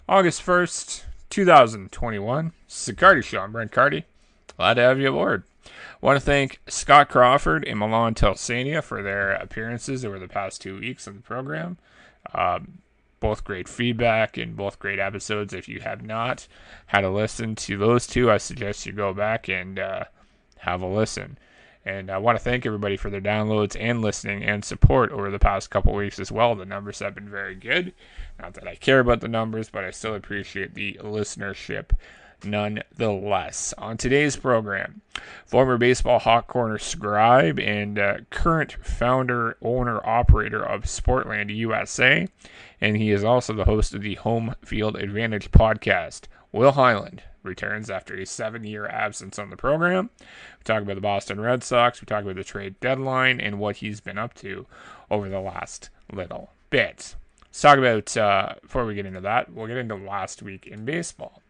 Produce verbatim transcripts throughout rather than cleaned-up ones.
August first, twenty twenty-one. It's the Cardi Show. I'm Brent Cardi. Glad to have you aboard. I want to thank Scott Crawford and Milan Telsania for their appearances over the past two weeks on the program. Um, both great feedback and both great episodes. If you have not had a listen to those two, I suggest you go back and uh, have a listen. And I want to thank everybody for their downloads and listening and support over the past couple weeks as well. The numbers have been very good. Not that I care about the numbers, but I still appreciate the listenership nonetheless. On today's program, former Baseball Hot Corner scribe and uh, current founder, owner, operator of Sportland U S A, and he is also the host of the Home Field Advantage podcast, Will Highland returns after a seven-year absence on the program. We talk about the Boston Red Sox, we talk about the trade deadline, and what he's been up to over the last little bit. Let's talk about, uh, before we get into that, we'll get into last week in baseball.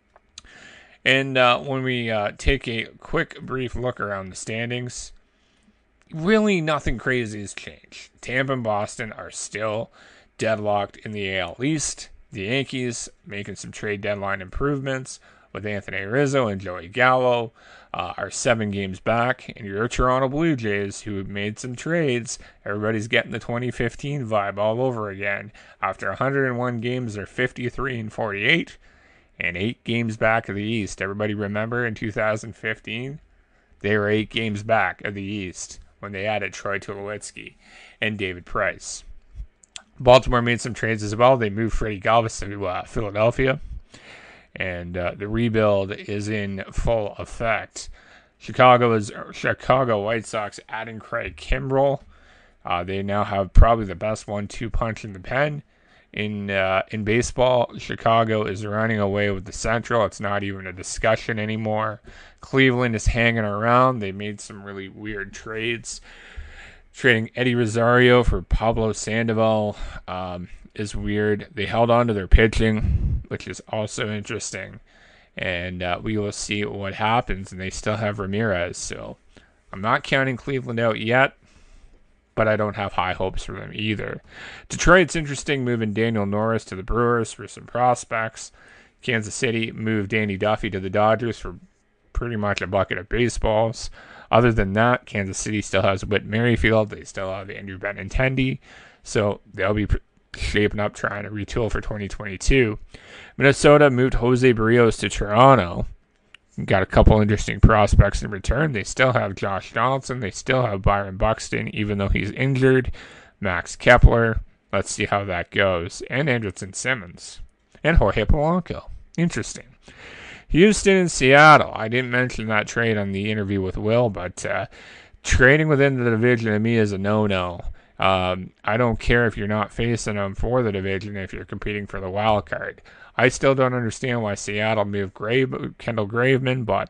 And uh, when we uh, take a quick, brief look around the standings, really nothing crazy has changed. Tampa and Boston are still deadlocked in the A L East. The Yankees making some trade deadline improvements with Anthony Rizzo and Joey Gallo, uh, are seven games back. And your Toronto Blue Jays, who have made some trades, everybody's getting the twenty fifteen vibe all over again. After one hundred one games, they're fifty-three and forty-eight, and eight games back of the East. Everybody remember in two thousand fifteen, they were eight games back of the East when they added Troy Tulowitzki and David Price. Baltimore made some trades as well. They moved Freddie Galvis to uh, Philadelphia. And uh, the rebuild is in full effect. Chicago is Chicago White Sox adding Craig Kimbrell. Uh, they now have probably the best one two punch in the pen. In uh, in baseball, Chicago is running away with the Central. It's not even a discussion anymore. Cleveland is hanging around. They made some really weird trades. Trading Eddie Rosario for Pablo Sandoval um, is weird. They held on to their pitching, which is also interesting. And uh, we will see what happens. And they still have Ramirez. So I'm not counting Cleveland out yet, but I don't have high hopes for them either. Detroit's interesting, moving Daniel Norris to the Brewers for some prospects. Kansas City moved Danny Duffy to the Dodgers for pretty much a bucket of baseballs. Other than that, Kansas City still has Whit Merrifield. They still have Andrew Benintendi. So they'll be shaping up trying to retool for twenty twenty-two. Minnesota moved Jose Barrios to Toronto. Got a couple interesting prospects in return. They still have Josh Donaldson. They still have Byron Buxton, even though he's injured. Max Kepler. Let's see how that goes. And Andrelton Simmons. And Jorge Polanco. Interesting. Houston and Seattle. I didn't mention that trade on the interview with Will, but uh, trading within the division to me is a no-no. Um, I don't care if you're not facing them for the division if you're competing for the wild card. I still don't understand why Seattle moved Grave, Kendall Graveman, but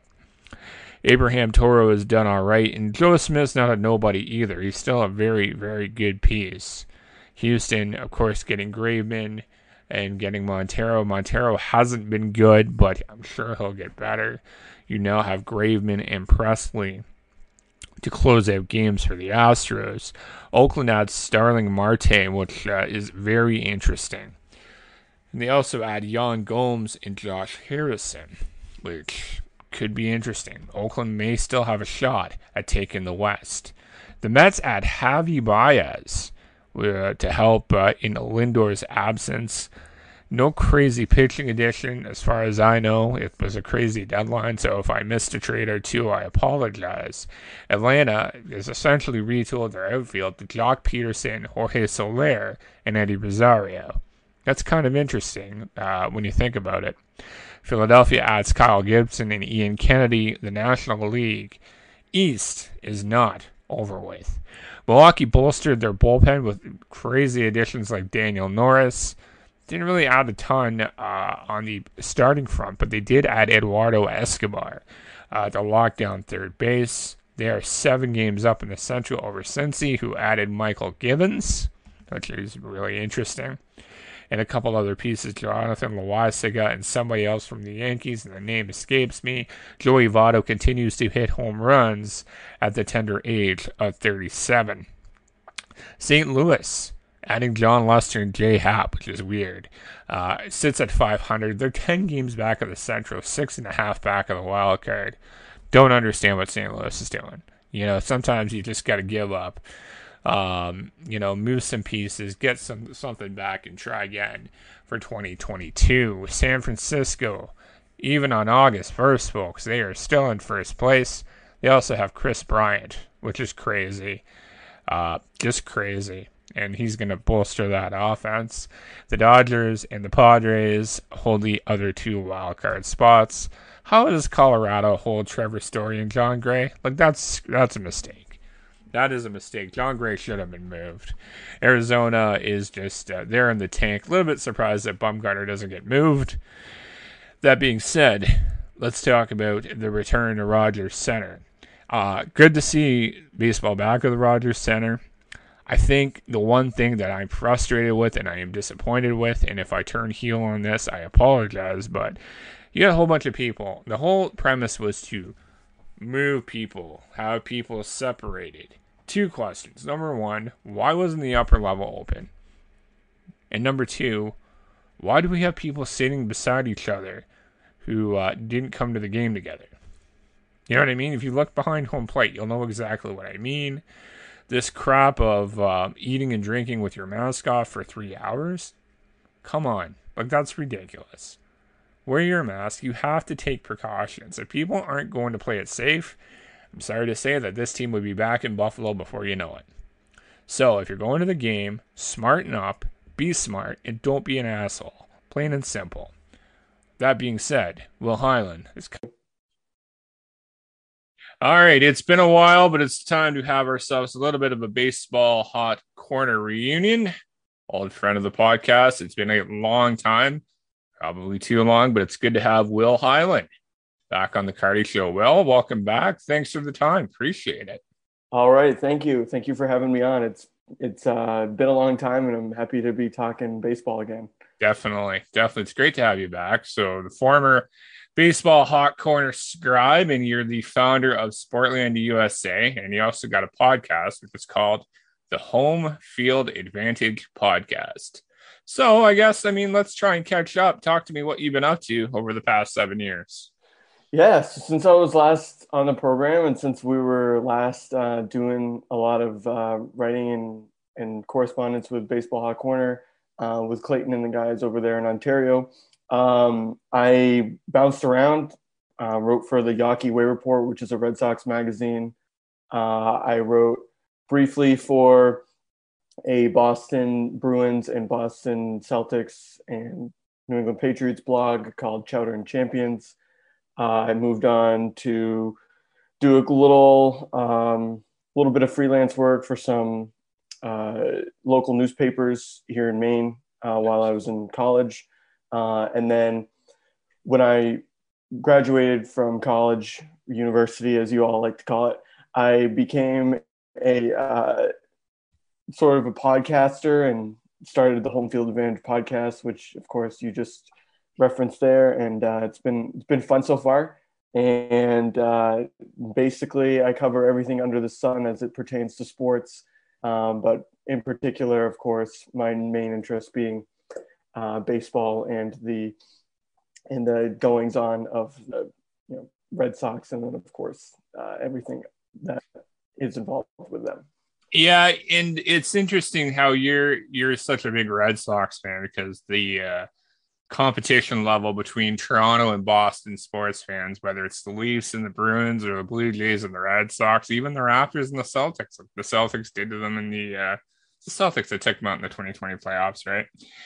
Abraham Toro has done all right. And Joe Smith's not a nobody either. He's still a very, very good piece. Houston, of course, getting Graveman and getting Montero. Montero hasn't been good, but I'm sure he'll get better. You now have Graveman and Presley to close out games for the Astros. Oakland adds Starling Marte, which uh, is very interesting. And they also add Yan Gomes and Josh Harrison, which could be interesting. Oakland may still have a shot at taking the West. The Mets add Javi Baez uh, to help uh, in Lindor's absence. No crazy pitching addition as far as I know. It was a crazy deadline, so if I missed a trade or two, I apologize. Atlanta is essentially retooled their outfield to Jock Peterson, Jorge Soler, and Eddie Rosario. That's kind of interesting uh, when you think about it. Philadelphia adds Kyle Gibson and Ian Kennedy. The National League East is not over with. Milwaukee bolstered their bullpen with crazy additions like Daniel Norris. Didn't really add a ton uh, on the starting front, but they did add Eduardo Escobar uh, to lock down third base. They are seven games up in the Central over Cincy, who added Michael Givens, which is really interesting. And a couple other pieces, Jonathan Loaisiga and somebody else from the Yankees, and the name escapes me. Joey Votto continues to hit home runs at the tender age of thirty-seven. Saint Louis adding John Lester and Jay Happ, which is weird. Uh, it sits at five hundred. They're ten games back of the Central, six and a half back of the wild card. Don't understand what Saint Louis is doing. You know, sometimes you just got to give up. Um, you know, move some pieces, get some something back, and try again for twenty twenty-two. San Francisco, even on August first, folks, they are still in first place. They also have Chris Bryant, which is crazy. Uh, just crazy. And he's going to bolster that offense. The Dodgers and the Padres hold the other two wild card spots. How does Colorado hold Trevor Story and John Gray? Like, that's that's a mistake. That is a mistake. John Gray should have been moved. Arizona is just, uh, they're in the tank. A little bit surprised that Bumgarner doesn't get moved. That being said, let's talk about the return to Rogers Center. Uh, good to see baseball back at the Rogers Center. I think the one thing that I'm frustrated with and I am disappointed with, and if I turn heel on this, I apologize, but you got a whole bunch of people. The whole premise was to move people, have people separated. Two questions. Number one, why wasn't the upper level open? And number two, why do we have people sitting beside each other who uh, didn't come to the game together? You know what I mean? If you look behind home plate, you'll know exactly what I mean. This crap of uh, eating and drinking with your mask off for three hours? Come on. Like, that's ridiculous. Wear your mask. You have to take precautions. If people aren't going to play it safe, I'm sorry to say that this team would be back in Buffalo before you know it. So, if you're going to the game, smarten up, be smart, and don't be an asshole. Plain and simple. That being said, Will Highland is coming. All right, it's been a while, but it's time to have ourselves a little bit of a baseball hot corner reunion. Old friend of the podcast. It's been a long time, probably too long, but it's good to have Will Highland back on the Carty Show. Will, welcome back. Thanks for the time. Appreciate it. All right, thank you. Thank you for having me on. It's it's uh, been a long time, and I'm happy to be talking baseball again. Definitely, definitely. It's great to have you back. So the former baseball hot corner scribe, and you're the founder of Sportland U S A, and you also got a podcast which is called the Home Field Advantage Podcast. So I guess, I mean, let's try and catch up. Talk to me what you've been up to over the past seven years. Yes, since I was last on the program, and since we were last uh, doing a lot of uh, writing and, and correspondence with Baseball Hot Corner uh, with Clayton and the guys over there in Ontario, Um, I bounced around, uh, wrote for the Yawkey Way Report, which is a Red Sox magazine. Uh, I wrote briefly for a Boston Bruins and Boston Celtics and New England Patriots blog called Chowder and Champions. Uh, I moved on to do a little, um, little bit of freelance work for some uh, local newspapers here in Maine uh, while I was in college. Uh, and then when I graduated from college, university, as you all like to call it, I became a uh, sort of a podcaster and started the Home Field Advantage podcast, which of course you just referenced there. And uh, it's been it's been fun so far. And uh, basically, I cover everything under the sun as it pertains to sports. Um, but in particular, of course, my main interest being Uh, baseball and the and the goings on of the you know Red Sox, and then of course uh, everything that is involved with them. Yeah, and it's interesting how you're you're such a big Red Sox fan, because the uh, competition level between Toronto and Boston sports fans, whether it's the Leafs and the Bruins or the Blue Jays and the Red Sox, even the Raptors and the Celtics, like the Celtics did to them in the uh, the Celtics that took them out in the twenty twenty playoffs, right?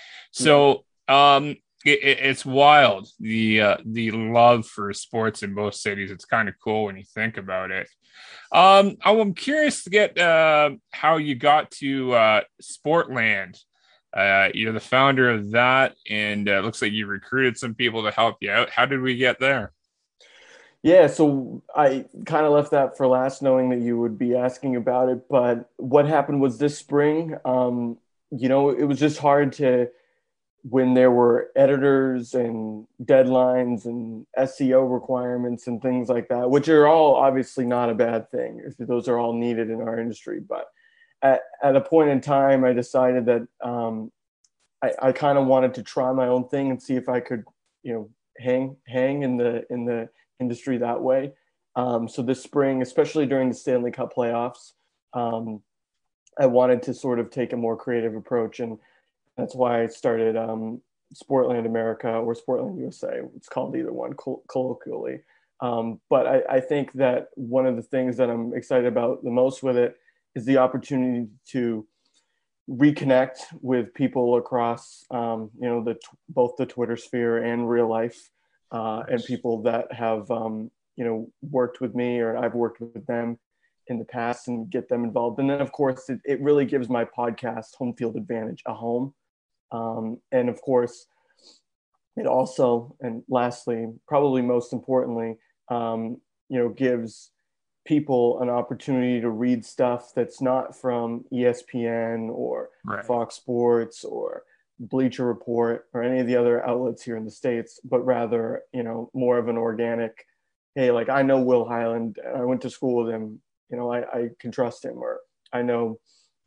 So um, it, it's wild, the uh, the love for sports in both cities. It's kind of cool when you think about it. Um, I'm curious to get uh, how you got to uh, Sportland. Uh, you're the founder of that, and uh, it looks like you recruited some people to help you out. How did we get there? Yeah, so I kind of left that for last, knowing that you would be asking about it. But what happened was this spring, um, you know, it was just hard to, when there were editors and deadlines and S E O requirements and things like that, which are all obviously not a bad thing. Those are all needed in our industry. But at, at a point in time, I decided that um, I, I kind of wanted to try my own thing and see if I could, you know, hang hang in the in the industry that way. Um, so this spring, especially during the Stanley Cup playoffs, um, I wanted to sort of take a more creative approach, and that's why I started um, Sportland America or Sportland U S A. It's called either one coll- colloquially. Um, but I, I think that one of the things that I'm excited about the most with it is the opportunity to reconnect with people across, um, you know, the both the Twitter sphere and real life, uh, and people that have, um, you know, worked with me or I've worked with them in the past and get them involved. And then, of course, it, it really gives my podcast, Home Field Advantage, a home. Um, and of course, it also, and lastly, probably most importantly, um, you know, gives people an opportunity to read stuff that's not from E S P N or Right. Fox Sports or Bleacher Report or any of the other outlets here in the States, but rather, you know, more of an organic, hey, like I know Will Highland, I went to school with him, you know, I, I can trust him, or I know,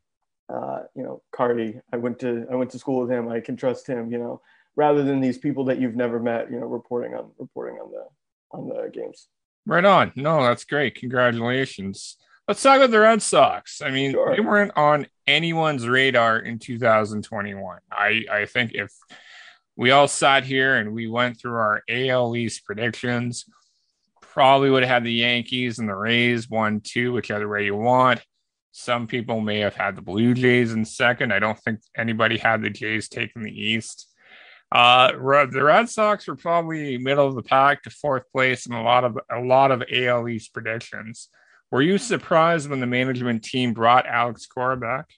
uh, you know, Cardi, I went to, I went to school with him, I can trust him, you know, rather than these people that you've never met, you know, reporting on, reporting on the, on the games. Right on. No, that's great. Congratulations. Let's talk about the Red Sox. I mean, Sure. they weren't on anyone's radar in two thousand twenty-one. I, I think if we all sat here and we went through our A L East predictions, probably would have had the Yankees and the Rays one, two, whichever way you want. Some people may have had the Blue Jays in second. I don't think anybody had the Jays taking the East. Uh, the Red Sox were probably middle of the pack to fourth place in a lot of a lot of A L East predictions. Were you surprised when the management team brought Alex Cora back?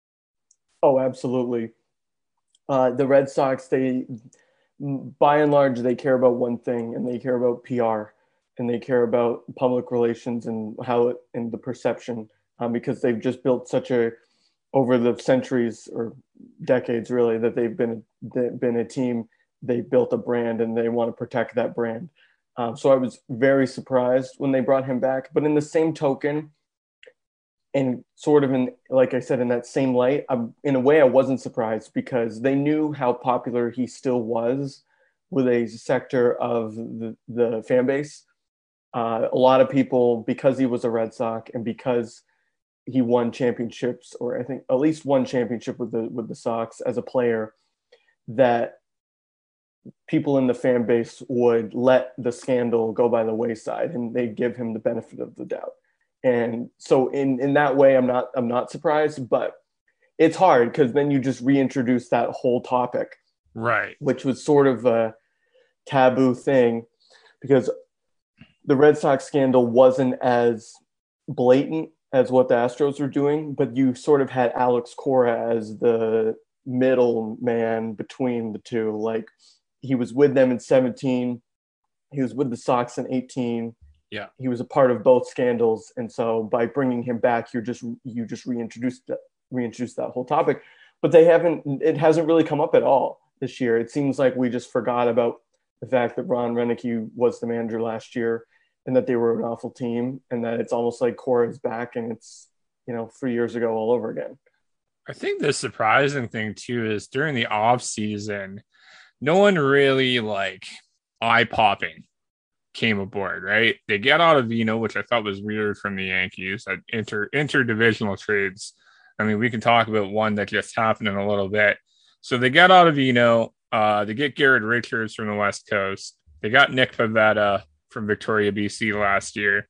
Oh, absolutely. Uh, the Red Sox, they, by and large, they care about one thing, and they care about P R, and they care about public relations and how it and the perception, um, because they've just built such a over the centuries or decades really that they've been they've been a team. They built a brand and they want to protect that brand. Um, so I was very surprised when they brought him back. But in the same token, and sort of in, like I said, in that same light, I'm, in a way, I wasn't surprised because they knew how popular he still was with a sector of the, the fan base. Uh, a lot of people, because he was a Red Sox and because he won championships, or I think at least one championship with the with the Sox as a player, that people in the fan base would let the scandal go by the wayside and they give him the benefit of the doubt. And so in in that way, I'm not I'm not surprised, but it's hard because then you just reintroduce that whole topic, right? Which was sort of a taboo thing because the Red Sox scandal wasn't as blatant as what the Astros were doing, but you sort of had Alex Cora as the middle man between the two. Like he was with them in seventeen, he was with the Sox in eighteen. Yeah, he was a part of both scandals, and so by bringing him back, you're just you just reintroduced that reintroduced that whole topic. But they haven't. It hasn't really come up at all this year. It seems like we just forgot about the fact that Ron Renicky was the manager last year, and that they were an awful team, and that it's almost like Cora is back, and it's, you know, three years ago all over again. I think the surprising thing too is during the off season, no one really like eye popping came aboard, right? They get out of Vino, which I thought was weird from the Yankees at inter interdivisional trades. I mean, we can talk about one that just happened in a little bit. So they get out of Vino, uh, they get Garrett Richards from the West Coast. They got Nick Pivetta from Victoria, B C last year.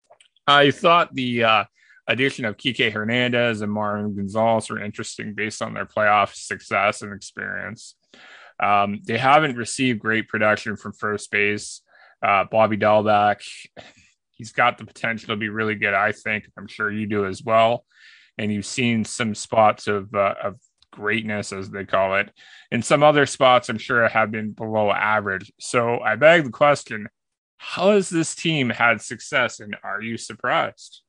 I thought the uh, addition of Kike Hernandez and Marvin Gonzalez were interesting based on their playoff success and experience. Um, they haven't received great production from first base. Uh, Bobby Dahlbeck, he's got the potential to be really good, I think. I'm sure you do as well. And you've seen some spots of uh, of greatness, as they call it. And some other spots, I'm sure, have been below average. So I beg the question, how has this team had success, and are you surprised?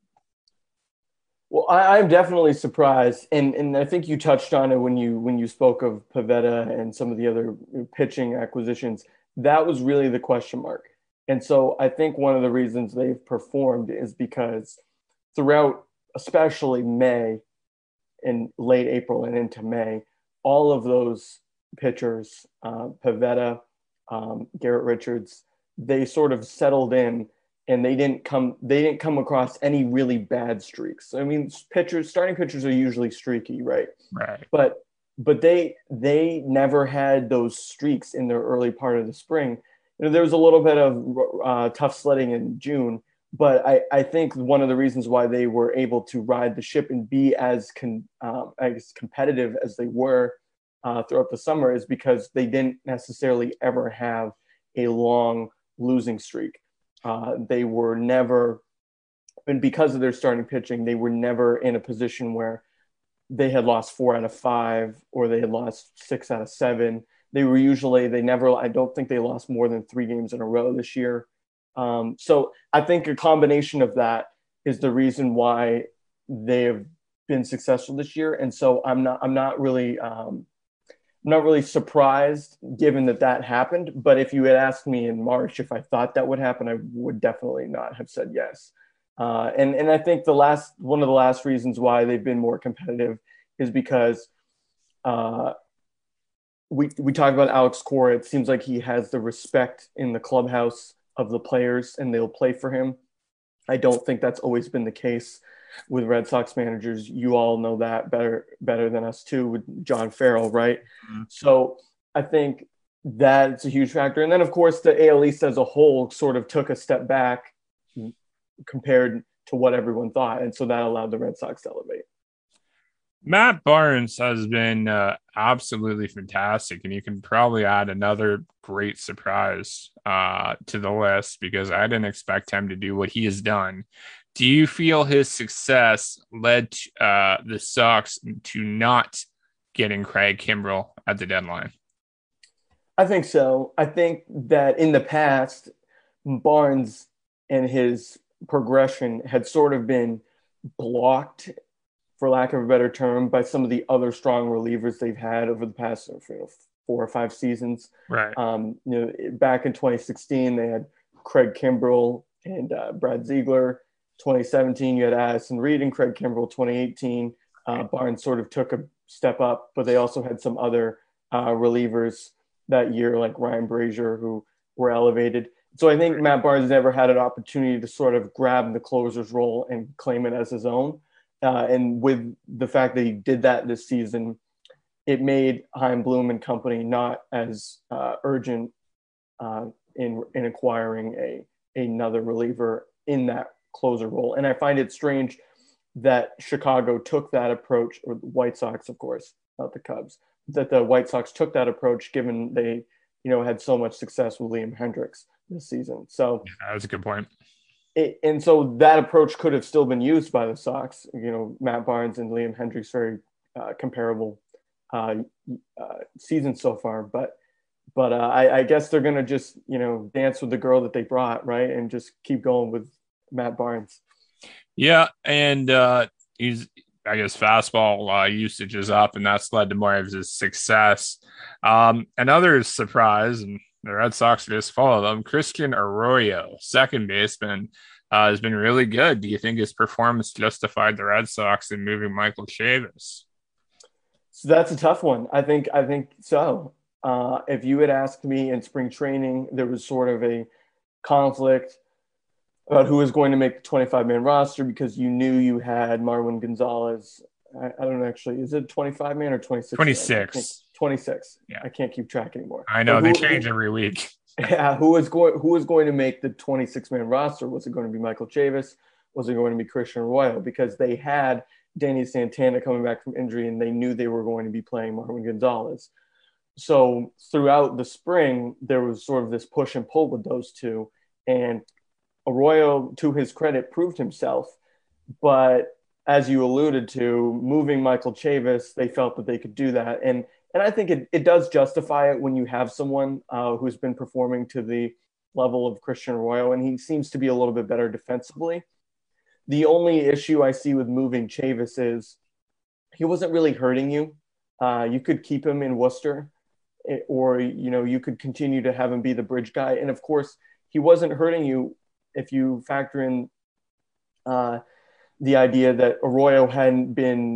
Well, I, I'm definitely surprised, and and I think you touched on it when you when you spoke of Pivetta and some of the other pitching acquisitions. That was really the question mark. And so I think one of the reasons they've performed is because throughout, especially May, in late April and into May, all of those pitchers, uh, Pivetta, um, Garrett Richards, they sort of settled in and they didn't come they didn't come across any really bad streaks. I mean, pitchers, starting pitchers are usually streaky, right? Right. But but they they never had those streaks in their early part of the spring. You know, there was a little bit of uh, tough sledding in June, but I, I think one of the reasons why they were able to ride the ship and be as con, um, as competitive as they were uh, throughout the summer is because they didn't necessarily ever have a long losing streak. Uh, they were never, and because of their starting pitching, they were never in a position where they had lost four out of five or they had lost six out of seven. They were usually, they never, I don't think they lost more than three games in a row this year. Um, so I think a combination of that is the reason why they have been successful this year. And so I'm not, I'm not really, um, I'm not really surprised given that that happened. But if you had asked me in March if I thought that would happen, I would definitely not have said yes. Uh, and, and I think the last, one of the last reasons why they've been more competitive is because uh, we, we talked about Alex Cora. It seems like he has the respect in the clubhouse of the players and they'll play for him. I don't think that's always been the case with Red Sox managers. You all know that better, better than us too with John Farrell, right? Mm-hmm. So I think that's a huge factor. And then of course the A L East as a whole sort of took a step back compared to what everyone thought. And so that allowed the Red Sox to elevate. Matt Barnes has been uh, absolutely fantastic, and you can probably add another great surprise uh, to the list because I didn't expect him to do what he has done. Do you feel his success led to, uh, the Sox to not getting Craig Kimbrel at the deadline? I think so. I think that in the past, Barnes and his progression had sort of been blocked, for lack of a better term, by some of the other strong relievers they've had over the past you know, four or five seasons. Right. Um, you know, back in twenty sixteen, they had Craig Kimbrel and uh, Brad Ziegler. twenty seventeen, you had Addison Reed and Craig Kimbrel. twenty eighteen, uh, Barnes sort of took a step up, but they also had some other uh, relievers that year, like Ryan Brazier, who were elevated. So I think Matt Barnes never had an opportunity to sort of grab the closer's role and claim it as his own. Uh, and with the fact that he did that this season, it made Chaim Bloom and company not as uh, urgent uh, in in acquiring a another reliever in that closer role. And I find it strange that Chicago took that approach, or the White Sox, of course, not the Cubs, that the White Sox took that approach given they, you know, had so much success with Liam Hendricks this season. So yeah, that's a good point. It, and so that approach could have still been used by the Sox. You know, Matt Barnes and Liam Hendricks, very uh, comparable uh, uh, seasons so far. But but uh, I, I guess they're going to just, you know, dance with the girl that they brought, right? And just keep going with Matt Barnes. Yeah, and uh, he's, I guess, fastball uh, usage is up, and that's led to more of his success. Um, another surprise, and the Red Sox just follow them, Christian Arroyo, second baseman, uh, has been really good. Do you think his performance justified the Red Sox in moving Michael Chavis? So that's a tough one. I think I think so. Uh, if you had asked me in spring training, there was sort of a conflict about who was going to make the twenty-five man roster because you knew you had Marwin Gonzalez. I, I don't know, actually, is it twenty-five man or twenty-six? twenty-six. twenty-six. Yeah. I can't keep track anymore. I know, who, they change who, every week. Yeah, who was going who was going to make the twenty-six man roster? Was it going to be Michael Chavis? Was it going to be Christian Arroyo? Because they had Danny Santana coming back from injury and they knew they were going to be playing Marwin Gonzalez. So throughout the spring, there was sort of this push and pull with those two. And Arroyo, to his credit, proved himself. But as you alluded to, moving Michael Chavis, they felt that they could do that. And and I think it, it does justify it when you have someone uh, who's been performing to the level of Christian Arroyo, and he seems to be a little bit better defensively. The only issue I see with moving Chavis is he wasn't really hurting you. Uh, you could keep him in Worcester, or, you know, you could continue to have him be the bridge guy. And of course, he wasn't hurting you if you factor in uh, the idea that Arroyo hadn't been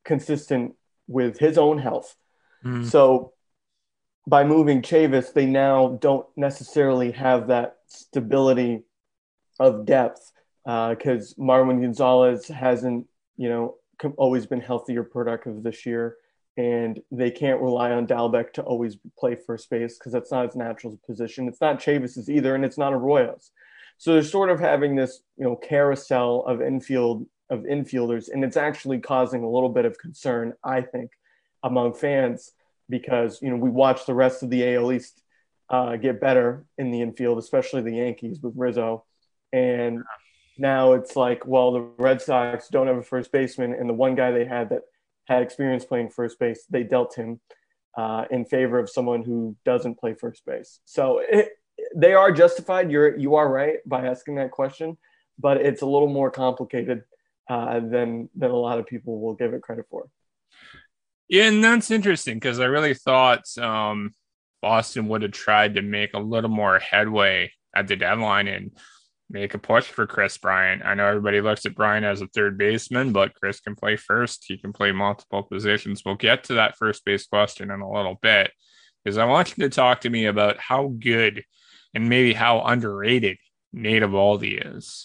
consistent with his own health. Mm. So by moving Chavis, they now don't necessarily have that stability of depth because uh, Marwin Gonzalez hasn't, you know, always been healthy or productive this year. And they can't rely on Dalbec to always play first base because that's not his natural position. It's not Chavis's either, and it's not Arroyo's. So they're sort of having this, you know, carousel of infield of infielders, and it's actually causing a little bit of concern, I think, among fans because, you know, we watch the rest of the A L East uh, get better in the infield, especially the Yankees with Rizzo. And now it's like, well, the Red Sox don't have a first baseman, and the one guy they had that had experience playing first base, they dealt him uh, in favor of someone who doesn't play first base. So it, they are justified. You're you are right by asking that question, but it's a little more complicated uh, than than a lot of people will give it credit for. Yeah, and that's interesting because I really thought um, Boston would have tried to make a little more headway at the deadline and make a push for Chris Bryant. I know everybody looks at Bryant as a third baseman, but Chris can play first. He can play multiple positions. We'll get to that first base question in a little bit because I want you to talk to me about how good and maybe how underrated Nate Eovaldi is.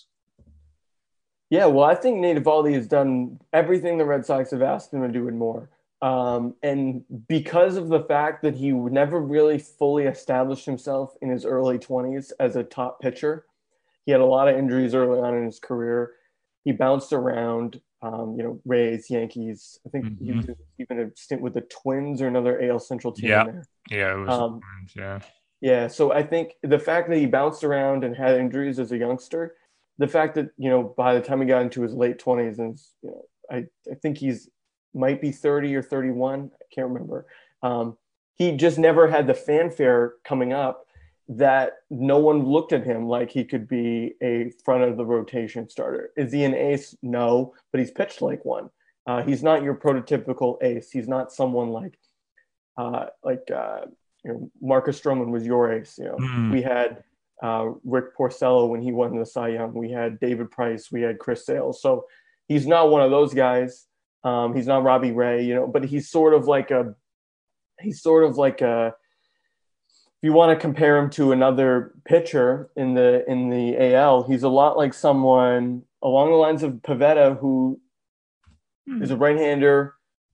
Yeah, well, I think Nate Eovaldi has done everything the Red Sox have asked him to do and more. Um, and because of the fact that he never really fully established himself in his early twenties as a top pitcher, he had a lot of injuries early on in his career. He bounced around, um, you know, Rays, Yankees. I think mm-hmm. he was even a stint with the Twins or another A L Central team yeah. in there. Yeah, it was um, Twins, yeah. Yeah, so I think the fact that he bounced around and had injuries as a youngster, the fact that, you know, by the time he got into his late twenties, and, you know, I, I think he's might be thirty or thirty-one. I can't remember. Um, he just never had the fanfare coming up that no one looked at him like he could be a front of the rotation starter. Is he an ace? No, but he's pitched like one. Uh, he's not your prototypical ace. He's not someone like, uh, like uh, you know, Marcus Stroman was your ace. You know, mm. we had uh, Rick Porcello when he won the Cy Young. We had David Price. We had Chris Sale. So he's not one of those guys. Um, he's not Robbie Ray, you know, but he's sort of like a, he's sort of like a, if you want to compare him to another pitcher in the in the A L, he's a lot like someone along the lines of Pivetta, who mm. is a right-hander,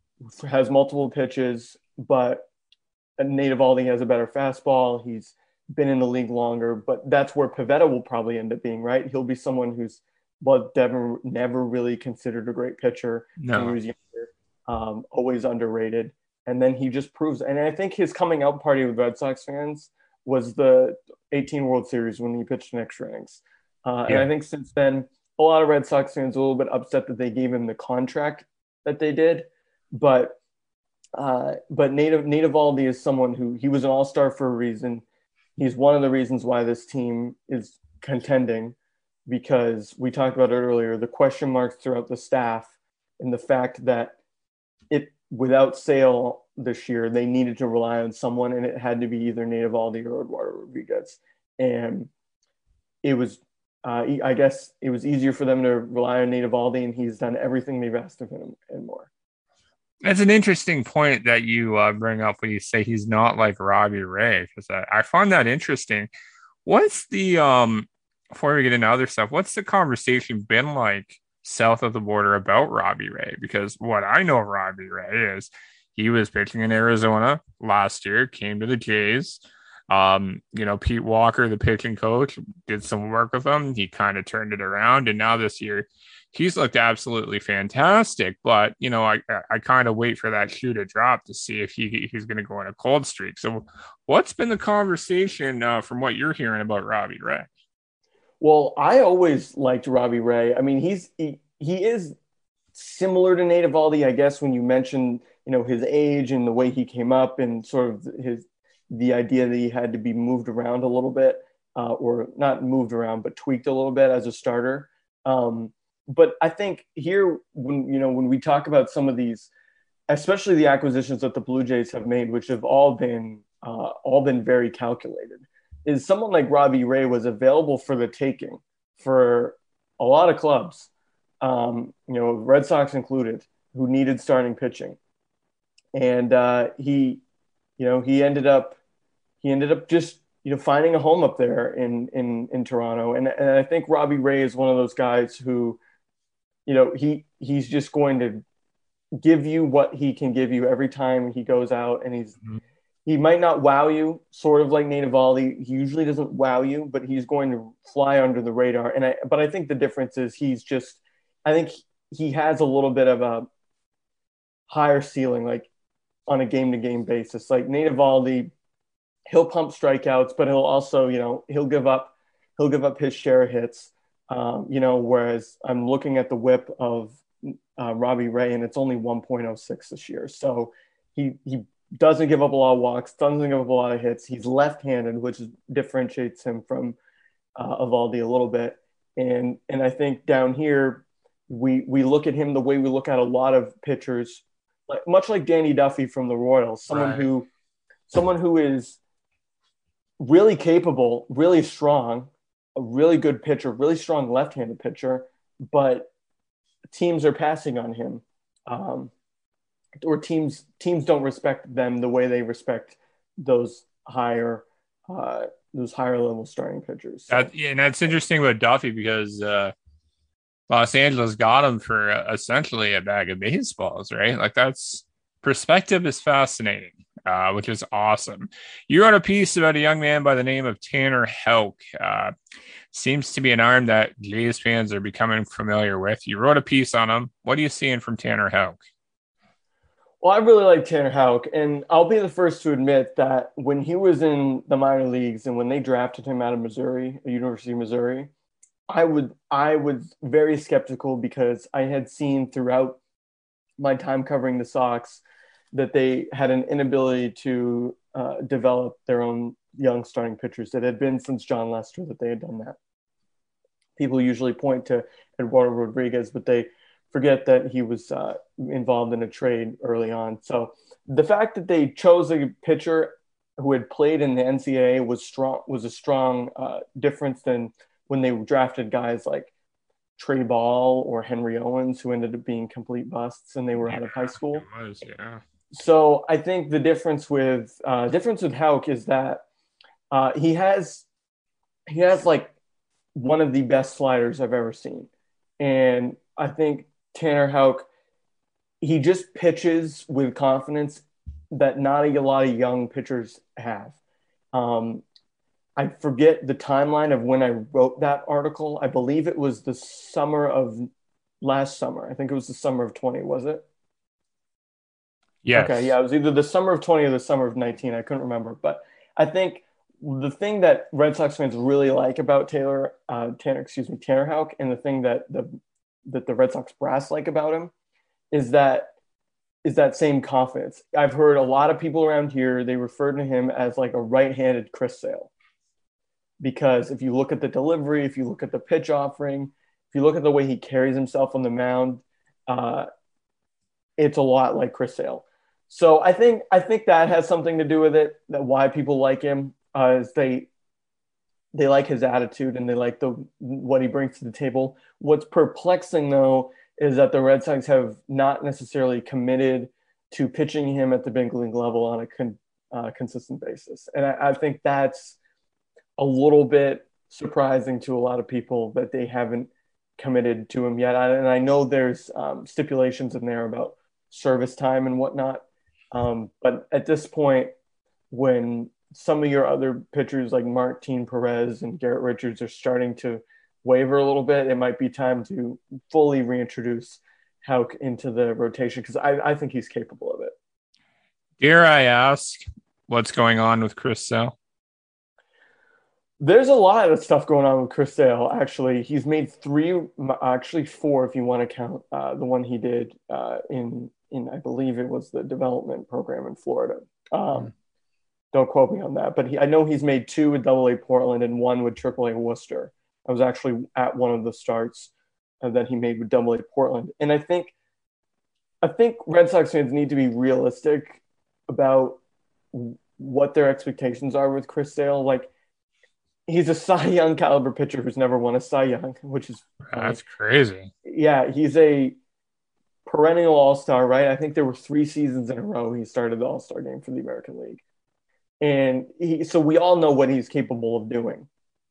has multiple pitches, but Nate Eovaldi has a better fastball. He's been in the league longer, but that's where Pivetta will probably end up being, right? He'll be someone who's but never, never really considered a great pitcher no. when he was younger, um, always underrated. And then he just proves, and I think his coming out party with Red Sox fans was the eighteen World Series when he pitched in extra innings. Uh, yeah. And I think since then, a lot of Red Sox fans are a little bit upset that they gave him the contract that they did. But uh, but Nate, Nate Eovaldi is someone who, he was an all-star for a reason. He's one of the reasons why this team is contending, because we talked about it earlier, the question marks throughout the staff and the fact that it, without Sale this year, they needed to rely on someone, and it had to be either Nate Eovaldi or Eduardo Rodriguez. And it was, uh, I guess it was easier for them to rely on Nate Eovaldi, and he's done everything they've asked of him and more. That's an interesting point that you uh, bring up when you say he's not like Robbie Ray, because I, I find that interesting. What's the, um, before we get into other stuff, what's the conversation been like south of the border about Robbie Ray? Because what I know of Robbie Ray is he was pitching in Arizona last year, came to the Jays. Um, you know, Pete Walker, the pitching coach, did some work with him. He kind of turned it around, and now this year he's looked absolutely fantastic. But, you know, I I kind of wait for that shoe to drop to see if he he's going to go on a cold streak. So what's been the conversation uh, from what you're hearing about Robbie Ray? Well, I always liked Robbie Ray. I mean, he's he, he is similar to Nate Eovaldi, I guess, when you mention, you know, his age and the way he came up and sort of his the idea that he had to be moved around a little bit, uh, or not moved around, but tweaked a little bit as a starter. Um, but I think here, when you know, when we talk about some of these, especially the acquisitions that the Blue Jays have made, which have all been uh, all been very calculated, is someone like Robbie Ray was available for the taking for a lot of clubs, um, you know, Red Sox included. who needed starting pitching, and uh, he, you know, he ended up he ended up just you know finding a home up there in in in Toronto, and and I think Robbie Ray is one of those guys who, you know, he he's just going to give you what he can give you every time he goes out, and he's Mhm. he might not wow you, sort of like Nate Eovaldi. He usually doesn't wow you, but he's going to fly under the radar. And I, but I think the difference is he's just, I think he has a little bit of a higher ceiling, like on a game to game basis. Like Nate Eovaldi, he'll pump strikeouts, but he'll also, you know, he'll give up, he'll give up his share of hits. Um, you know, whereas I'm looking at the whip of uh, Robbie Ray, and it's only one point oh six this year. So he he doesn't give up a lot of walks, doesn't give up a lot of hits. He's left-handed, which differentiates him from uh, Eovaldi a little bit. And and I think down here, we we look at him the way we look at a lot of pitchers, like much like Danny Duffy from the Royals, someone Right. who someone who is really capable, really strong, a really good pitcher, really strong left-handed pitcher, but teams are passing on him, um, or teams teams don't respect them the way they respect those higher uh, those higher level starting pitchers. So That, yeah, and that's interesting with Duffy because uh, Los Angeles got him for uh, essentially a bag of baseballs, right? Like that's perspective is fascinating, uh, which is awesome. You wrote a piece about a young man by the name of Tanner Houck. Uh, seems to be an arm that Jays fans are becoming familiar with. You wrote a piece on him. What are you seeing from Tanner Houck? Well, I really like Tanner Houck, and I'll be the first to admit that when he was in the minor leagues and when they drafted him out of Missouri, University of Missouri, I would I was very skeptical because I had seen throughout my time covering the Sox that they had an inability to uh, develop their own young starting pitchers. It had been since John Lester that they had done that. People usually point to Eduardo Rodriguez, but they forget that he was uh, involved in a trade early on. So the fact that they chose a pitcher who had played in the N C double A was strong was a strong uh, difference than when they drafted guys like Trey Ball or Henry Owens, who ended up being complete busts and they were Yeah, out of high it school. was, yeah. So I think the difference with uh, difference with Houck is that uh, he has he has like one of the best sliders I've ever seen, and I think Tanner Houck, he just pitches with confidence that not a lot of young pitchers have. Um, I forget the timeline of when I wrote that article. I believe it was the summer of last summer. I think it was the summer of twenty, was it? Okay, Yes. yeah, it was either the summer of twenty or the summer of nineteen. I couldn't remember. But I think the thing that Red Sox fans really like about Taylor, uh, Tanner, excuse me, Tanner Houck, and the thing that the that the Red Sox brass like about him is that is that same confidence. I've heard a lot of people around here, they refer to him as like a right-handed Chris Sale. Because if you look at the delivery, if you look at the pitch offering, if you look at the way he carries himself on the mound, uh, it's a lot like Chris Sale. So I think I think that has something to do with it. That why people like him uh, is they they like his attitude and they like the what he brings to the table. What's perplexing though is that the Red Sox have not necessarily committed to pitching him at the big league level on a con, uh, consistent basis, and I, I think that's a little bit surprising to a lot of people that they haven't committed to him yet. And I know there's um, stipulations in there about service time and whatnot. Um, but at this point, when some of your other pitchers like Martin Perez and Garrett Richards are starting to waver a little bit, it might be time to fully reintroduce Houck into the rotation because I, I think he's capable of it. Dare I ask what's going on with Chris Sale? There's a lot of stuff going on with Chris Sale. Actually, he's made three, actually four, if you want to count uh, the one he did uh, in in I believe it was the development program in Florida. Um, Mm. don't quote me on that, but he, I know he's made two with Double A Portland and one with Triple A Worcester. I was actually at one of the starts uh, that he made with Double A Portland, and I think I think Red Sox fans need to be realistic about what their expectations are with Chris Sale. Like he's a Cy Young caliber pitcher who's never won a Cy Young, which is funny. That's crazy. Yeah, he's a perennial all-star, right? I think there were three seasons in a row he started the all-star game for the American League. And he, so we all know what he's capable of doing.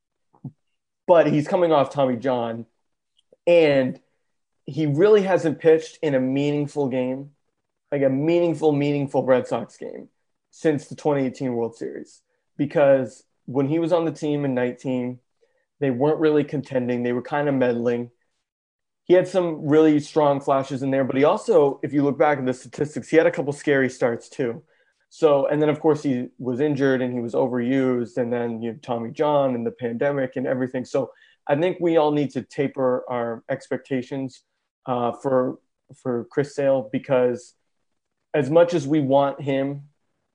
But he's coming off Tommy John, and he really hasn't pitched in a meaningful game, like a meaningful, meaningful Red Sox game since the twenty eighteen World Series. Because when he was on the team in nineteen, they weren't really contending. They were kind of meddling. He had some really strong flashes in there, but he also, if you look back at the statistics, he had a couple scary starts too. So, and then of course he was injured and he was overused, and then you know Tommy John and the pandemic and everything. So I think we all need to taper our expectations uh, for for Chris Sale, because as much as we want him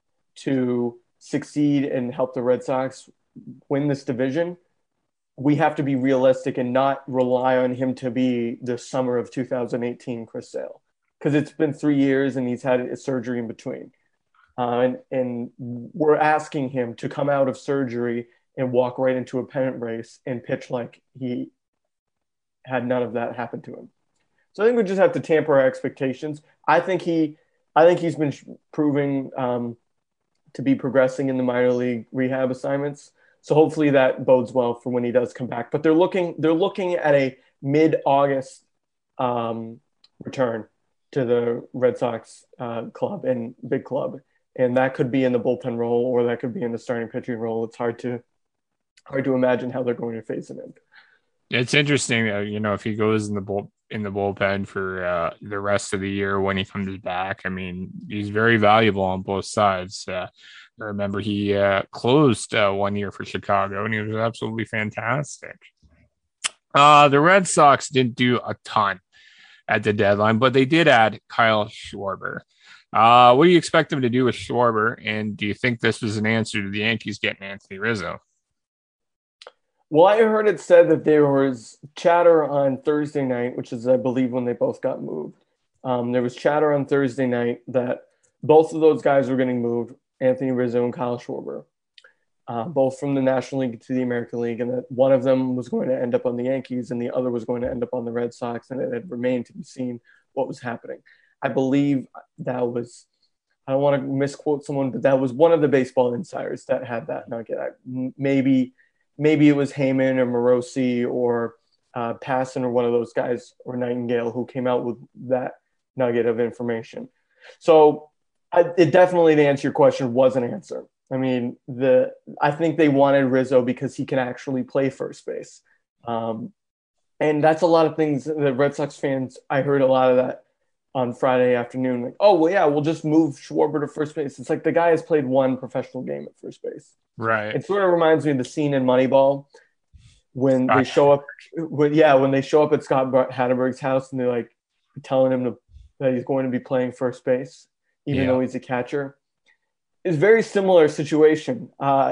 to succeed and help the Red Sox win this division, we have to be realistic and not rely on him to be the summer of two thousand eighteen Chris Sale, because it's been three years and he's had a surgery in between. Uh, and, and we're asking him to come out of surgery and walk right into a pennant race and pitch like he had none of that happen to him. So I think we just have to tamper our expectations. I think he, I think he's been proving um, to be progressing in the minor league rehab assignments. So hopefully that bodes well for when he does come back. But they're looking, they're looking at a mid-August um, return to the Red Sox uh, club and big club. And that could be in the bullpen role, or that could be in the starting pitching role. It's hard to hard to imagine how they're going to face him in. It's interesting, uh, you know, if he goes in the bull in the bullpen for uh, the rest of the year when he comes back. I mean, he's very valuable on both sides. Uh, I remember he uh, closed uh, one year for Chicago, and he was absolutely fantastic. Uh, the Red Sox didn't do a ton at the deadline, but they did add Kyle Schwarber. Uh, what do you expect them to do with Schwarber? And do you think this was an answer to the Yankees getting Anthony Rizzo? Well, I heard it said that there was chatter on Thursday night, which is, I believe, when they both got moved. Um, there was chatter on Thursday night that both of those guys were getting moved, Anthony Rizzo and Kyle Schwarber, uh, both from the National League to the American League, and that one of them was going to end up on the Yankees and the other was going to end up on the Red Sox, and it had remained to be seen what was happening. I believe that was, I don't want to misquote someone, but that was one of the baseball insiders that had that nugget. I, maybe maybe it was Heyman or Morosi or uh, Passan or one of those guys, or Nightingale, who came out with that nugget of information. So I, it definitely, to answer your question, was an answer. I mean, the I think they wanted Rizzo because he can actually play first base. Um, and that's a lot of things that Red Sox fans, I heard a lot of that on Friday afternoon, like, oh, well, yeah, we'll just move Schwarber to first base. It's like the guy has played one professional game at first base. Right. It sort of reminds me of the scene in Moneyball when they show up, when, yeah, when they show up at Scott Hatterberg's house and they're like telling him to, that he's going to be playing first base, even yeah. though he's a catcher. It's a very similar situation. Uh,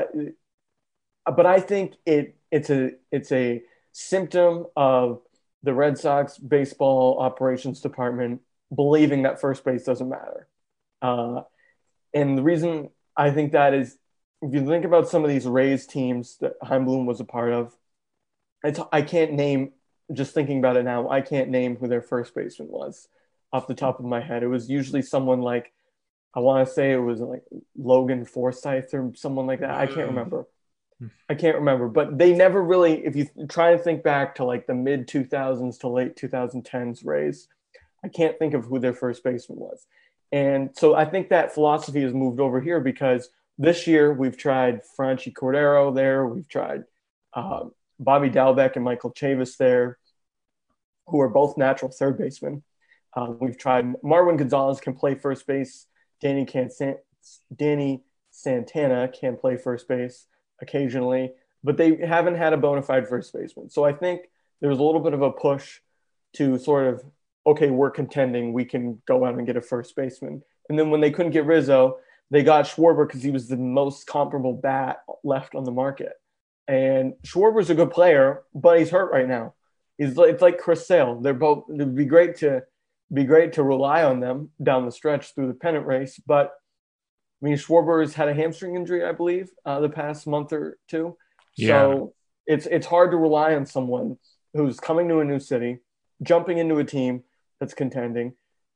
but I think it it's a it's a symptom of the Red Sox baseball operations department believing that first base doesn't matter. Uh, and the reason I think that is, if you think about some of these Rays teams that Heimblum was a part of, it's, I can't name, just thinking about it now, I can't name who their first baseman was off the top of my head. It was usually someone like, I want to say it was like Logan Forsythe or someone like that. I can't remember. I can't remember. But they never really, if you try to think back to like the mid two thousands to late twenty tens Rays, I can't think of who their first baseman was. And so I think that philosophy has moved over here, because this year we've tried Franchi Cordero there. We've tried uh, Bobby Dalbec and Michael Chavis there, who are both natural third basemen. Uh, we've tried Marwin Gonzalez can play first base. Danny, can San- Danny Santana can play first base occasionally, but they haven't had a bona fide first baseman. So I think there's a little bit of a push to sort of, okay, we're contending, we can go out and get a first baseman. And then when they couldn't get Rizzo, they got Schwarber because he was the most comparable bat left on the market. And Schwarber's a good player, but he's hurt right now. He's it's like Chris Sale. They're both. It'd be great to be great to rely on them down the stretch through the pennant race. But I mean, Schwarber has had a hamstring injury, I believe, uh, the past month or two. Yeah. So it's it's hard to rely on someone who's coming to a new city, jumping into a team that's contending,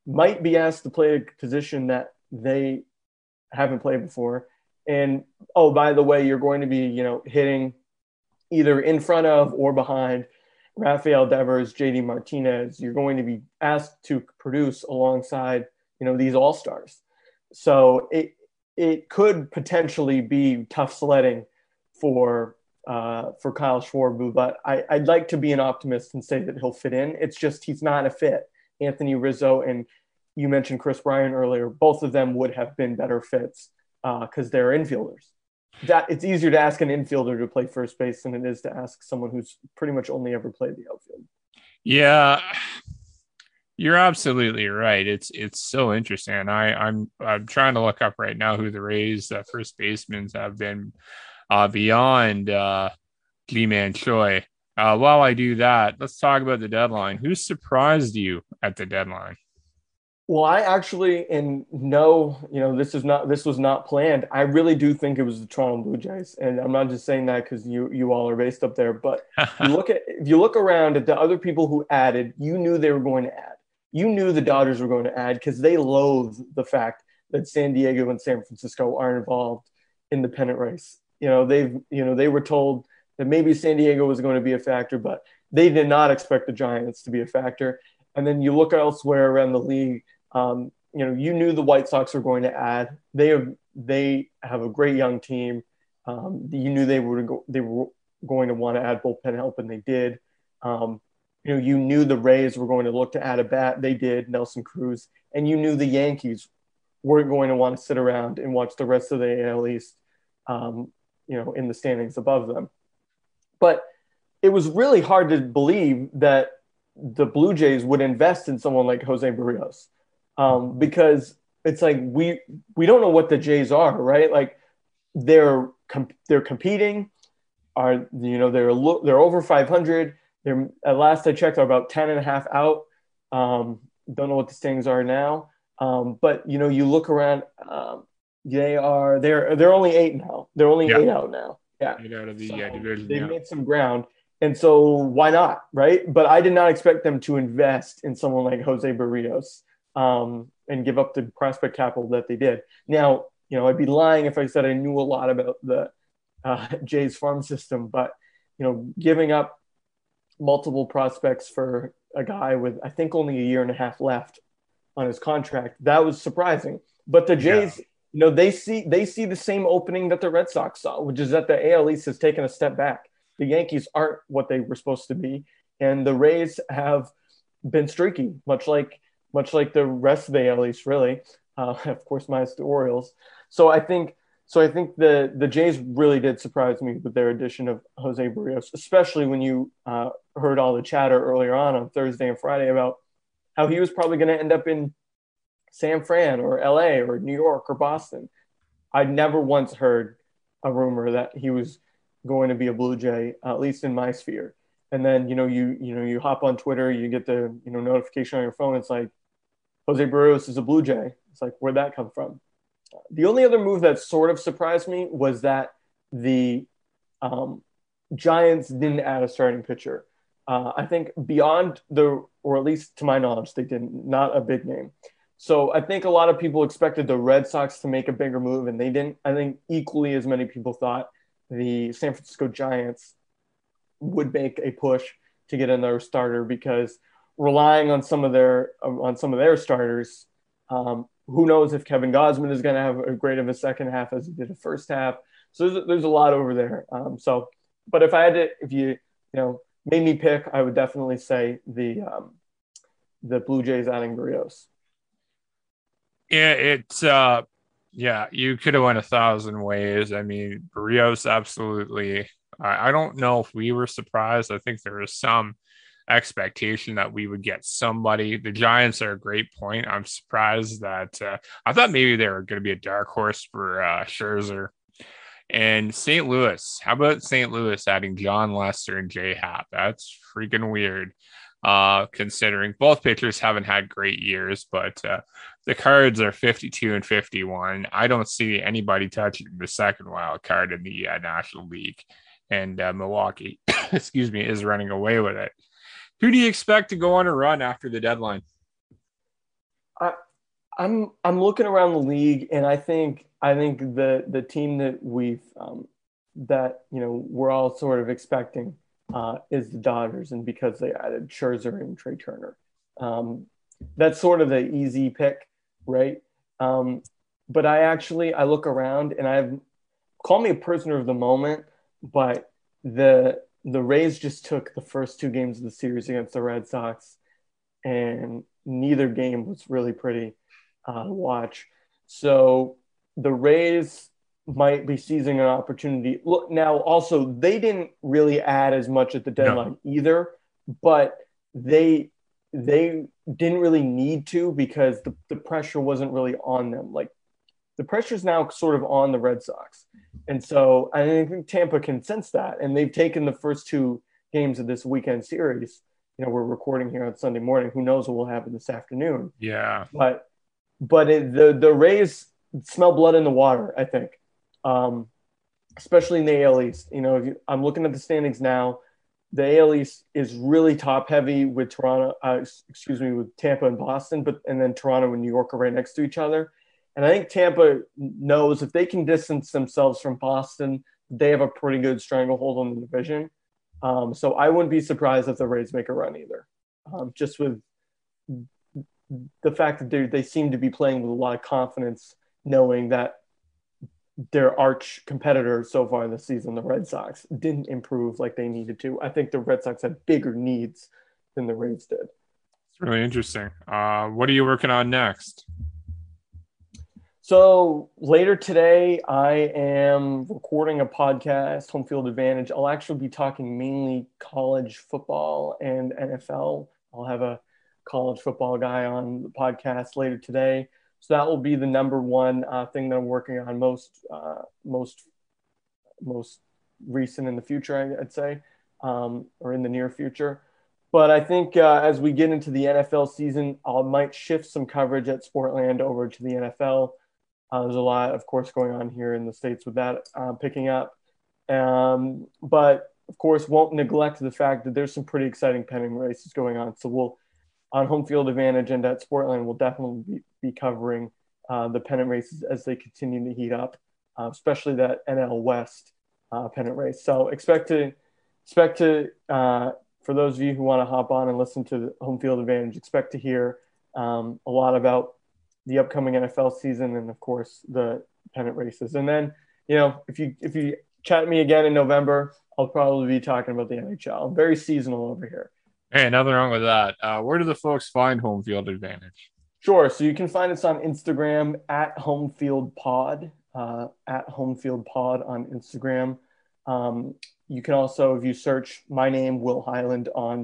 might be asked to play a position that they haven't played before. And oh, by the way, you're going to be, you know, hitting either in front of or behind Rafael Devers, J D Martinez. You're going to be asked to produce alongside, you know, these all-stars. So it it could potentially be tough sledding for uh, for Kyle Schwarber, but I, I'd like to be an optimist and say that he'll fit in. It's just he's not a fit. Anthony Rizzo and you mentioned Chris Bryant earlier. Both of them would have been better fits because uh, they're infielders. That it's easier to ask an infielder to play first base than it is to ask someone who's pretty much only ever played the outfield. Yeah, you're absolutely right. It's it's so interesting. I I'm I'm trying to look up right now who the Rays uh, first basemen have been uh, beyond uh, Ji-Man Choi. Uh, while I do that, let's talk about the deadline. Who surprised you at the deadline? Well, I actually, and no, you know, this is not, this was not planned. I really do think it was the Toronto Blue Jays, and I'm not just saying that because you you all are based up there. But you look at if you look around at the other people who added, you knew they were going to add. You knew the Dodgers were going to add because they loathe the fact that San Diego and San Francisco are involved in the pennant race. You know, they've you know they were told that maybe San Diego was going to be a factor, but they did not expect the Giants to be a factor. And then you look elsewhere around the league. Um, you know, you knew the White Sox were going to add. They have they have a great young team. Um, you knew they were go, they were going to want to add bullpen help, and they did. Um, you know, you knew the Rays were going to look to add a bat. They did, Nelson Cruz, and you knew the Yankees weren't going to want to sit around and watch the rest of the A L East, um, you know, in the standings above them. But it was really hard to believe that the Blue Jays would invest in someone like Jose Barrios. Um, because it's like we we don't know what the Jays are, right? Like they're com- they're competing, are you know they're lo- they're over five hundred. They're at last I checked, are about ten and a half out. Um, don't know what the standings are now, um, but you know you look around, um, they are they're they're only eight now. They're only Yeah. eight out now. Yeah, Eight out of the so uh, division. they've Yeah. made some ground. And so why not, right? But I did not expect them to invest in someone like Jose Barrios. Um, and give up the prospect capital that they did. Now, you know, I'd be lying if I said I knew a lot about the uh, Jays farm system, but, you know, giving up multiple prospects for a guy with, I think, only a year and a half left on his contract, that was surprising. But the Jays, yeah. you know, they see they see the same opening that the Red Sox saw, which is that the A L East has taken a step back. The Yankees aren't what they were supposed to be, and the Rays have been streaky, much like much like the rest of the A L East, really. Uh, of course, minus the Orioles. So I think so. I think the the Jays really did surprise me with their addition of Jose Barrios, especially when you uh, heard all the chatter earlier on on Thursday and Friday about how he was probably going to end up in San Fran or L A or New York or Boston. I'd never once heard a rumor that he was going to be a Blue Jay, uh, at least in my sphere. And then, you know, you you know, you hop on Twitter, you get the, you know, notification on your phone. It's like, Jose Barrios is a Blue Jay. It's like, where'd that come from? The only other move that sort of surprised me was that the um, Giants didn't add a starting pitcher. Uh, I think beyond the, or at least to my knowledge, they didn't, not a big name. So I think a lot of people expected the Red Sox to make a bigger move, and they didn't. I think equally as many people thought the San Francisco Giants would make a push to get another starter because relying on some of their on some of their starters, um, who knows if Kevin Gausman is going to have a great of a second half as he did the first half. So there's, there's a lot over there. Um, so, but if I had to, if you you know made me pick, I would definitely say the um, the Blue Jays adding Barrios. Yeah, it's uh, yeah, you could have went a thousand ways. I mean, Barrios absolutely. I, I don't know if we were surprised. I think there was some expectation that we would get somebody. The Giants are a great point. I'm surprised that uh, I thought maybe they were going to be a dark horse for uh, Scherzer. And Saint Louis, how about Saint Louis adding John Lester and J Happ? That's freaking weird, uh, considering both pitchers haven't had great years, but uh, the Cards are fifty-two and fifty-one. I don't see anybody touching the second wild card in the uh, National League, and uh, Milwaukee, excuse me, is running away with it. Who do you expect to go on a run after the deadline? I, I'm I'm looking around the league, and I think I think the the team that we've um, that you know we're all sort of expecting uh, is the Dodgers, and because they added Scherzer and Trey Turner, um, that's sort of the easy pick, right? Um, but I actually I look around, and I've call me a prisoner of the moment, but the the Rays just took the first two games of the series against the Red Sox, and neither game was really pretty uh, to watch. So the Rays might be seizing an opportunity. Look, now also they didn't really add as much at the deadline no. either, but they they didn't really need to because the, the pressure wasn't really on them. Like the pressure is now sort of on the Red Sox. And so I think Tampa can sense that. And they've taken the first two games of this weekend series. You know, we're recording here on Sunday morning. Who knows what will happen this afternoon? Yeah. But but it, the, the Rays smell blood in the water, I think, um, especially in the A L East. You know, if you, I'm looking at the standings now. The A L East is really top heavy with Toronto, uh, excuse me, with Tampa and Boston, but and then Toronto and New York are right next to each other. And I think Tampa knows if they can distance themselves from Boston, they have a pretty good stranglehold on the division. Um, so I wouldn't be surprised if the Rays make a run either. Um, just with the fact that they they seem to be playing with a lot of confidence, knowing that their arch competitor so far this season, the Red Sox, didn't improve like they needed to. I think the Red Sox had bigger needs than the Rays did. It's really interesting. Uh, what are you working on next? So later today, I am recording a podcast, Home Field Advantage. I'll actually be talking mainly college football and N F L. I'll have a college football guy on the podcast later today. So that will be the number one uh, thing that I'm working on most, uh, most, most recent in the future, I'd say, um, or in the near future. But I think uh, as we get into the N F L season, I might shift some coverage at Sportland over to the N F L. Uh, there's a lot, of course, going on here in the States with that uh, picking up. Um, but, of course, won't neglect the fact that there's some pretty exciting pennant races going on. So we'll, on Home Field Advantage and at Sportland, we'll definitely be, be covering uh, the pennant races as they continue to heat up, uh, especially that N L West uh, pennant race. So expect to, expect to uh, for those of you who want to hop on and listen to the Home Field Advantage, expect to hear um, a lot about the upcoming N F L season and, of course, the pennant races. And then, you know, if you if you chat me again in November, I'll probably be talking about the N H L. I'm very seasonal over here. Hey, nothing wrong with that. Uh, where do the folks find Home Field Advantage? Sure. So you can find us on Instagram at HomefieldPod, uh, at HomefieldPod on Instagram. Um, you can also, if you search my name, Will Highland, on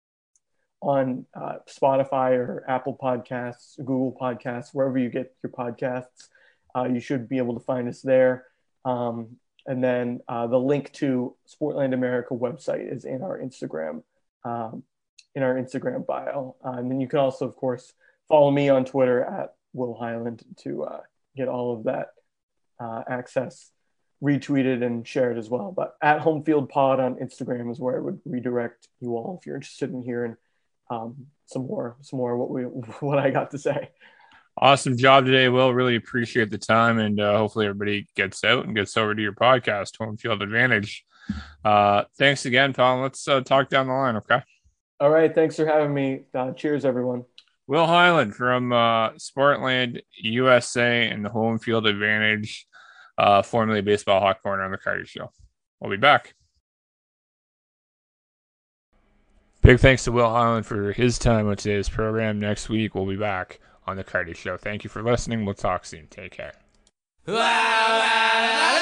on uh, Spotify or Apple Podcasts, Google Podcasts, wherever you get your podcasts, uh, you should be able to find us there. Um, and then uh, the link to Sportland America website is in our Instagram, um, in our Instagram bio. Uh, and then you can also, of course, follow me on Twitter at Will Highland to uh, get all of that uh, access retweeted and shared as well. But at Home Field Pod on Instagram is where I would redirect you all if you're interested in hearing Um, some more, some more what we, what I got to say. Awesome job today, Will. Really appreciate the time, and uh, hopefully everybody gets out and gets over to your podcast, Home Field Advantage. Uh, thanks again, pal. Let's uh, talk down the line, okay? All right. Thanks for having me. Uh, cheers, everyone. Will Highland from uh, Sportland U S A and the Home Field Advantage, uh, formerly Baseball Hot Corner on the Carty Show. We'll be back. Big thanks to Will Highland for his time on today's program. Next week, we'll be back on the Carty Show. Thank you for listening. We'll talk soon. Take care.